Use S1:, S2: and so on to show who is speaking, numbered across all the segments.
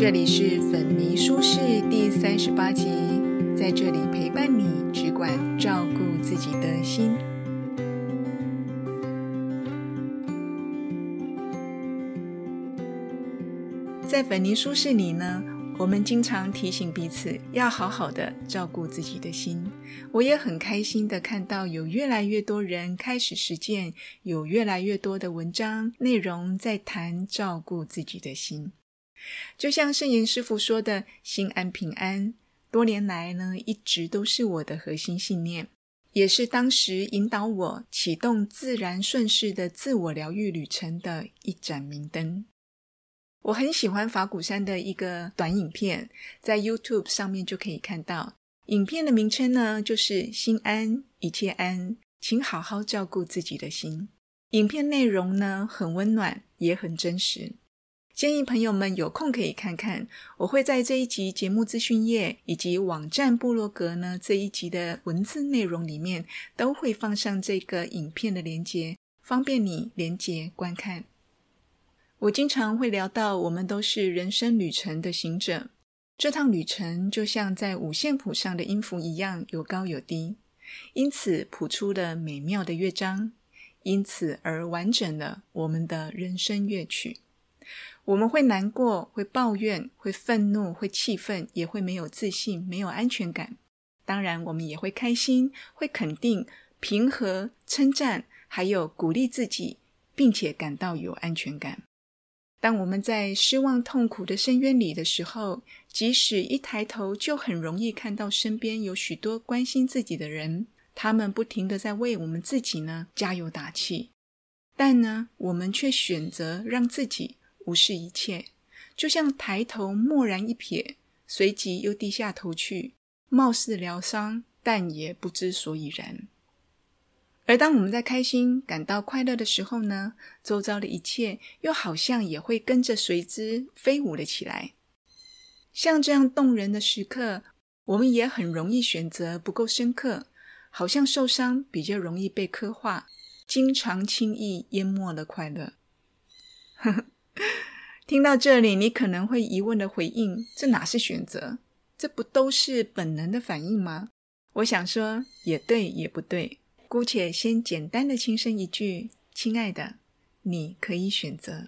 S1: 这里是粉泥书室第38集，在这里陪伴你，只管照顾自己的心。在粉泥书室里呢，我们经常提醒彼此要好好的照顾自己的心。我也很开心的看到有越来越多人开始实践，有越来越多的文章内容在谈照顾自己的心。就像圣严师父说的，心安平安，多年来呢，一直都是我的核心信念，也是当时引导我启动自然顺势的自我疗愈旅程的一盏明灯。我很喜欢法鼓山的一个短影片，在 YouTube 上面就可以看到，影片的名称呢就是心安一切安，请好好照顾自己的心。影片内容呢很温暖，也很真实，建议朋友们有空可以看看。我会在这一集节目资讯页以及网站部落格呢这一集的文字内容里面都会放上这个影片的连结，方便你连结观看。我经常会聊到我们都是人生旅程的行者，这趟旅程就像在五线谱上的音符一样，有高有低，因此谱出了美妙的乐章，因此而完整了我们的人生乐曲。我们会难过，会抱怨，会愤怒，会气愤，也会没有自信，没有安全感。当然我们也会开心，会肯定，平和，称赞，还有鼓励自己，并且感到有安全感。当我们在失望痛苦的深渊里的时候，即使一抬头就很容易看到身边有许多关心自己的人，他们不停地在为我们自己呢加油打气。但呢，我们却选择让自己无视一切，就像抬头蓦然一瞥，随即又低下头去，貌似疗伤，但也不知所以然。而当我们在开心感到快乐的时候呢，周遭的一切又好像也会跟着随之飞舞了起来。像这样动人的时刻，我们也很容易选择不够深刻，好像受伤比较容易被刻画，经常轻易淹没了快乐。听到这里，你可能会疑问的回应，这哪是选择？这不都是本能的反应吗？我想说，也对也不对。姑且先简单的轻声一句，亲爱的，你可以选择。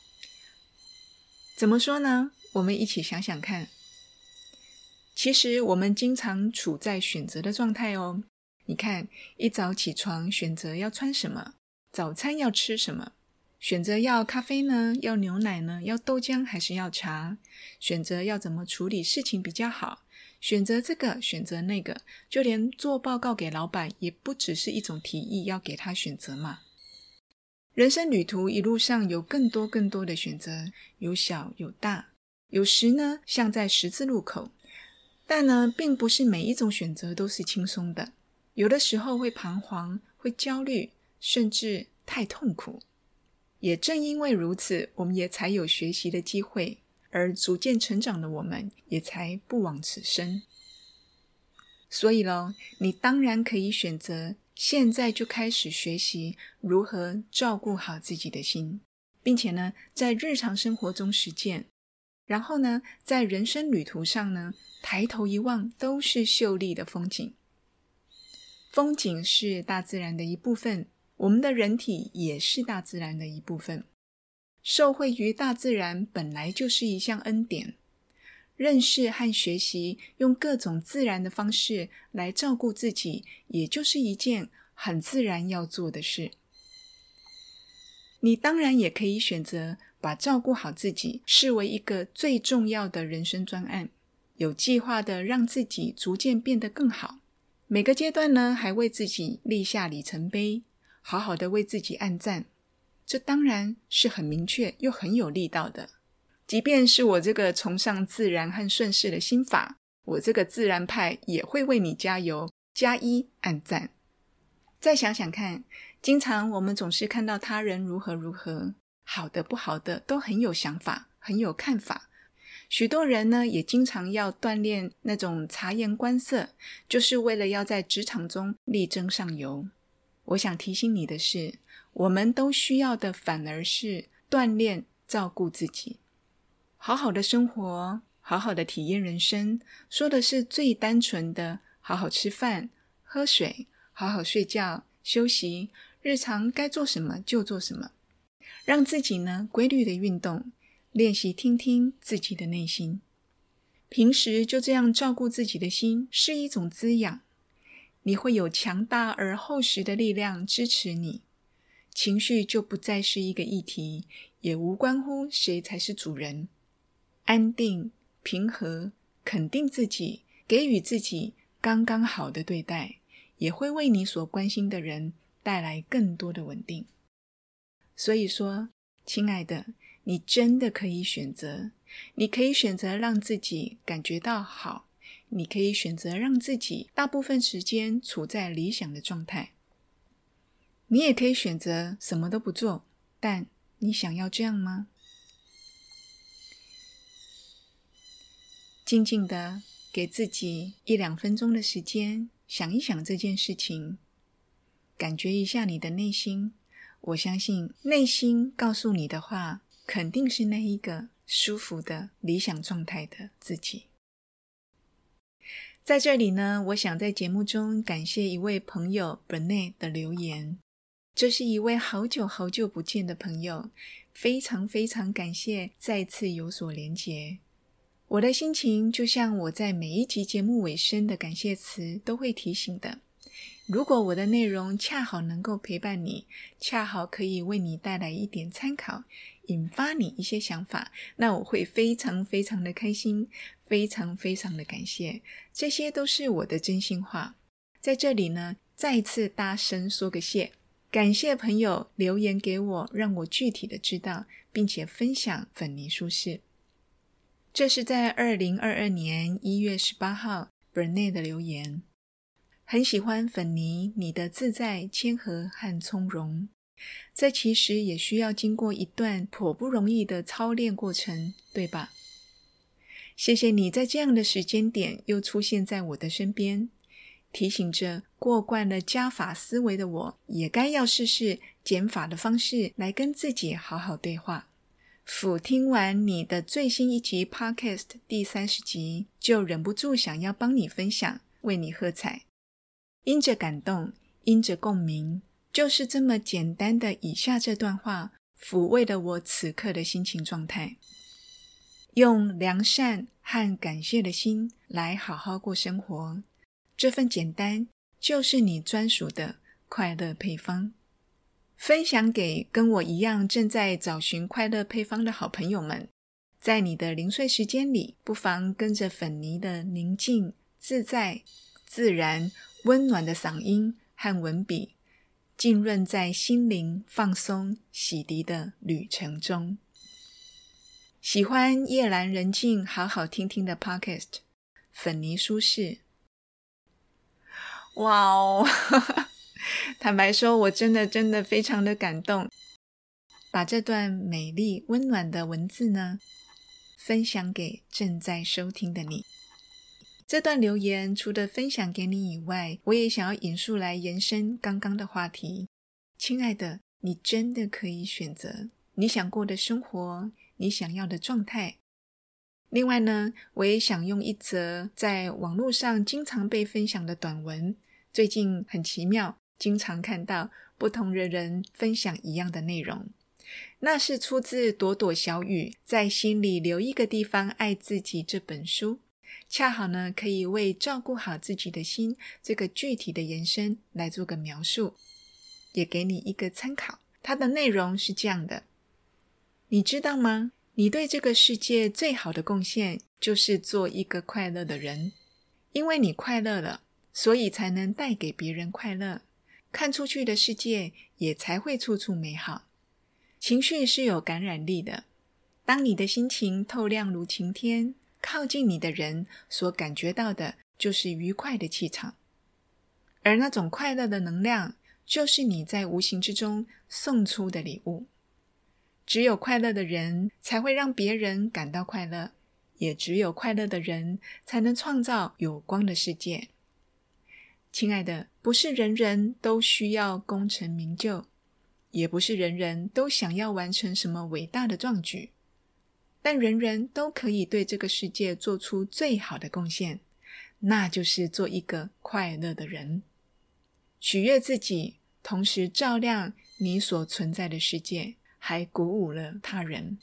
S1: 怎么说呢？我们一起想想看。其实我们经常处在选择的状态哦。你看，一早起床选择要穿什么，早餐要吃什么，选择要咖啡呢，要牛奶呢，要豆浆还是要茶，选择要怎么处理事情比较好，选择这个选择那个，就连做报告给老板也不只是一种提议要给他选择嘛。人生旅途一路上有更多的选择，有小有大，有时呢像在十字路口，但呢并不是每一种选择都是轻松的，有的时候会彷徨，会焦虑，甚至太痛苦。也正因为如此，我们也才有学习的机会，而逐渐成长的我们也才不枉此生。所以咯，你当然可以选择现在就开始学习如何照顾好自己的心，并且呢在日常生活中实践，然后呢在人生旅途上呢抬头一望都是秀丽的风景。风景是大自然的一部分，我们的人体也是大自然的一部分，受惠于大自然本来就是一项恩典。认识和学习用各种自然的方式来照顾自己，也就是一件很自然要做的事。你当然也可以选择把照顾好自己视为一个最重要的人生专案，有计划的让自己逐渐变得更好，每个阶段呢还为自己立下里程碑，好好的为自己按赞，这当然是很明确又很有力道的。即便是我这个崇尚自然和顺势的心法，我这个自然派也会为你加油，加一按赞。再想想看，经常我们总是看到他人如何如何，好的不好的都很有想法，很有看法。许多人呢也经常要锻炼那种察言观色，就是为了要在职场中力争上游。我想提醒你的是，我们都需要的反而是锻炼照顾自己。 好好的生活，好好的体验人生，说的是最单纯的好好吃饭、喝水，好好睡觉、休息，日常该做什么就做什么，让自己呢规律的运动，练习听听自己的内心。平时就这样照顾自己的心，是一种滋养，你会有强大而厚实的力量支持你，情绪就不再是一个议题，也无关乎谁才是主人。安定、平和，肯定自己，给予自己刚刚好的对待，也会为你所关心的人带来更多的稳定。所以说，亲爱的，你真的可以选择，你可以选择让自己感觉到好，你可以选择让自己大部分时间处在理想的状态。你也可以选择什么都不做，但你想要这样吗？静静的给自己1-2分钟的时间，想一想这件事情，感觉一下你的内心。我相信内心告诉你的话，肯定是那一个舒服的理想状态的自己。在这里呢，我想在节目中感谢一位朋友 Bernie 的留言。这是一位好久好久不见的朋友，非常非常感谢再次有所连结。我的心情就像我在每一集节目尾声的感谢词都会提醒的，如果我的内容恰好能够陪伴你，恰好可以为你带来一点参考，引发你一些想法，那我会非常非常的开心，非常非常的感谢，这些都是我的真心话。在这里呢，再次大声说个谢，感谢朋友留言给我，让我具体的知道，并且分享粉泥书室。这是在2022年1月18号 Bernie 的留言。很喜欢粉泥你的自在、谦和和从容，这其实也需要经过一段颇不容易的操练过程，对吧？谢谢你在这样的时间点又出现在我的身边，提醒着过惯了加法思维的我，也该要试试减法的方式来跟自己好好对话。甫听完你的最新一集 Podcast 第30集，就忍不住想要帮你分享，为你喝彩。因着感动，因着共鸣，就是这么简单的以下这段话，抚慰了我此刻的心情状态。用良善和感谢的心来好好过生活，这份简单就是你专属的快乐配方。分享给跟我一样正在找寻快乐配方的好朋友们，在你的零碎时间里，不妨跟着粉泥的宁静、自在、自然、温暖的嗓音和文笔，浸润在心灵放松、洗涤的旅程中。喜欢夜阑人静好好听听的 Podcast， 粉泥书室。哇哦坦白说，我真的非常的感动，把这段美丽温暖的文字呢，分享给正在收听的你。这段留言除了分享给你以外，我也想要引述来延伸刚刚的话题。亲爱的，你真的可以选择你想过的生活，你想要的状态。另外呢，我也想用一则在网络上经常被分享的短文，最近很奇妙，经常看到不同的人分享一样的内容。那是出自朵朵小雨在心里留一个地方爱自己这本书，恰好呢可以为照顾好自己的心这个具体的延伸来做个描述，也给你一个参考。它的内容是这样的：你知道吗？你对这个世界最好的贡献就是做一个快乐的人，因为你快乐了，所以才能带给别人快乐，看出去的世界也才会处处美好。情绪是有感染力的，当你的心情透亮如晴天，靠近你的人所感觉到的就是愉快的气场，而那种快乐的能量就是你在无形之中送出的礼物。只有快乐的人才会让别人感到快乐，也只有快乐的人才能创造有光的世界。亲爱的，不是人人都需要功成名就，也不是人人都想要完成什么伟大的壮举。 但人人都可以对这个世界做出最好的贡献，那就是做一个快乐的人。取悦自己，同时照亮你所存在的世界，还鼓舞了他人。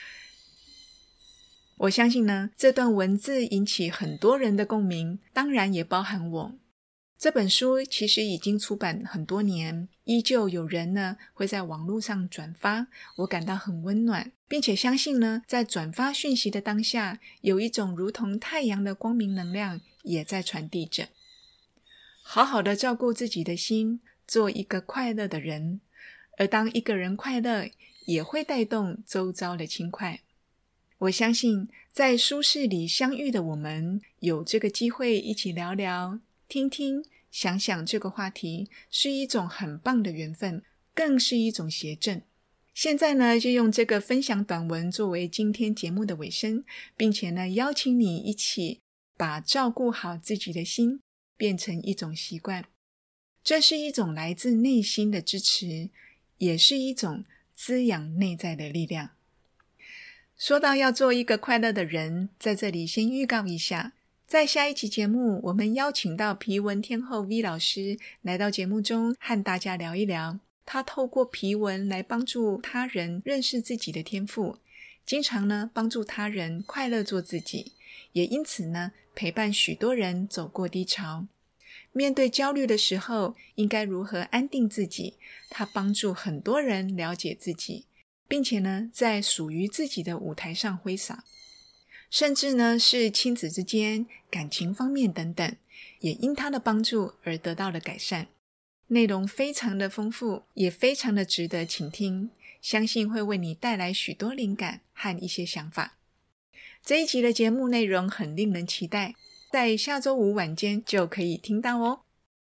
S1: 我相信呢，这段文字引起很多人的共鸣，当然也包含我。这本书其实已经出版很多年，依旧有人呢会在网络上转发，我感到很温暖，并且相信呢，在转发讯息的当下，有一种如同太阳的光明能量也在传递着。好好的照顾自己的心，做一个快乐的人，而当一个人快乐，也会带动周遭的轻快。我相信在书室里相遇的我们，有这个机会一起聊聊，听听，想想这个话题，是一种很棒的缘分，更是一种谐振。现在呢，就用这个分享短文作为今天节目的尾声，并且呢，邀请你一起把照顾好自己的心变成一种习惯。这是一种来自内心的支持，也是一种滋养内在的力量。说到要做一个快乐的人，在这里先预告一下，在下一期节目，我们邀请到皮纹天后 V 老师来到节目中和大家聊一聊，他透过皮纹来帮助他人认识自己的天赋，经常呢帮助他人快乐做自己，也因此呢陪伴许多人走过低潮。面对焦虑的时候，应该如何安定自己，他帮助很多人了解自己，并且呢在属于自己的舞台上挥洒，甚至呢是亲子之间、感情方面等等，也因他的帮助而得到了改善。内容非常的丰富，也非常的值得倾听，相信会为你带来许多灵感和一些想法。这一集的节目内容很令人期待，在下周五晚间就可以听到哦。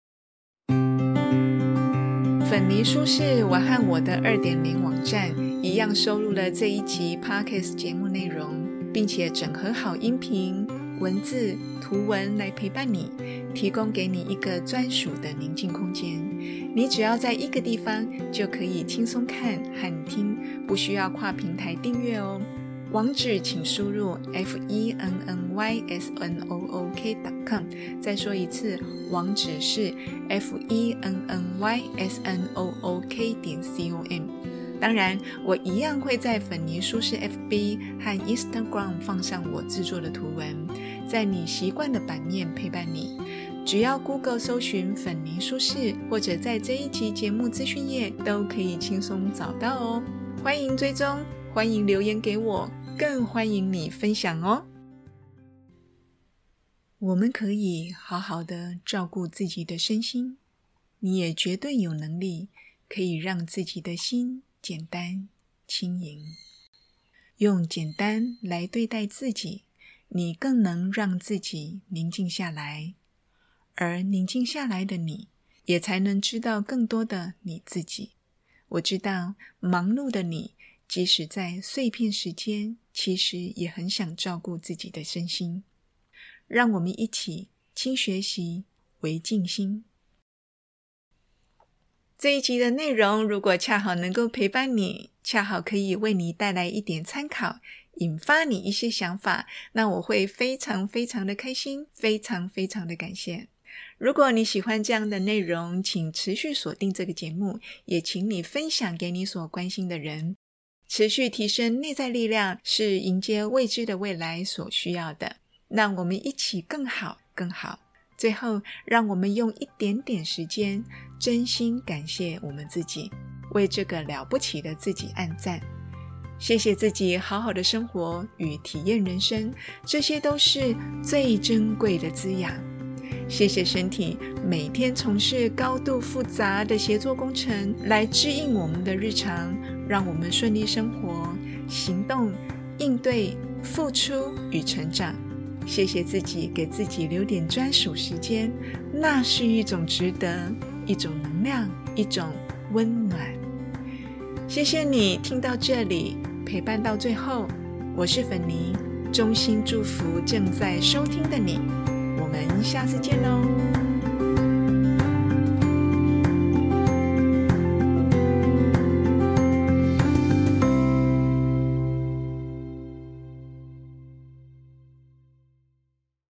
S1: 粉泥书室，我和我的 2.0 网站一样收录了这一集 Podcast 节目内容，并且整合好音频、文字、图文来陪伴你，提供给你一个专属的宁静空间。你只要在一个地方就可以轻松看和听，不需要跨平台订阅哦。网址请输入 fennysonook.com， 再说一次，网址是 fennysonook.com。 当然，我一样会在粉泥书室 FB 和 Instagram 放上我制作的图文，在你习惯的版面陪伴你。只要 Google 搜寻粉泥书室，或者在这一集节目资讯页都可以轻松找到哦。欢迎追踪，欢迎留言给我，更欢迎你分享哦。我们可以好好的照顾自己的身心，你也绝对有能力可以让自己的心简单轻盈。用简单来对待自己，你更能让自己宁静下来，而宁静下来的你，也才能知道更多的你自己。我知道忙碌的你，即使在碎片时间，其实也很想照顾自己的身心。让我们一起轻学习，微静心。这一集的内容如果恰好能够陪伴你，恰好可以为你带来一点参考，引发你一些想法，那我会非常非常的开心，非常非常的感谢。如果你喜欢这样的内容，请持续锁定这个节目，也请你分享给你所关心的人。持续提升内在力量，是迎接未知的未来所需要的。让我们一起更好更好。最后，让我们用一点点时间，真心感谢我们自己，为这个了不起的自己按赞。谢谢自己好好的生活与体验人生，这些都是最珍贵的滋养。谢谢身体每天从事高度复杂的协作工程，来支应我们的日常，让我们顺利生活、行动、应对、付出与成长。谢谢自己给自己留点专属时间，那是一种值得，一种能量，一种温暖。谢谢你听到这里，陪伴到最后。我是粉泥，衷心祝福正在收听的你。我们下次见喽。